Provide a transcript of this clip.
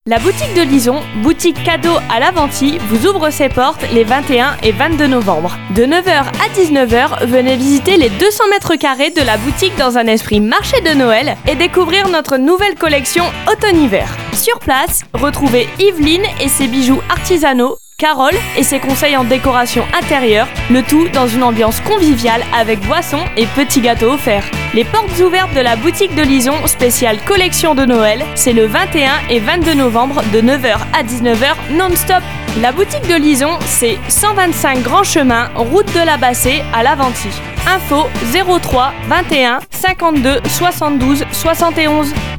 La boutique de Lison, boutique cadeau à l'Aventie, vous ouvre ses portes les 21 et 22 novembre. De 9h à 19h, venez visiter les 200 mètres carrés de la boutique dans un esprit marché de Noël et découvrir notre nouvelle collection automne-hiver. Sur place, retrouvez Yveline et ses bijoux artisanaux, Carole et ses conseils en décoration intérieure, le tout dans une ambiance conviviale avec boissons et petits gâteaux offerts. Les portes ouvertes de la boutique de Lison, spéciale collection de Noël, c'est le 21 et 22 novembre de 9h à 19h non-stop. La boutique de Lison, c'est 125 Grand Chemin, route de la Bassée à l'Aventie. Info 03 21 52 72 71.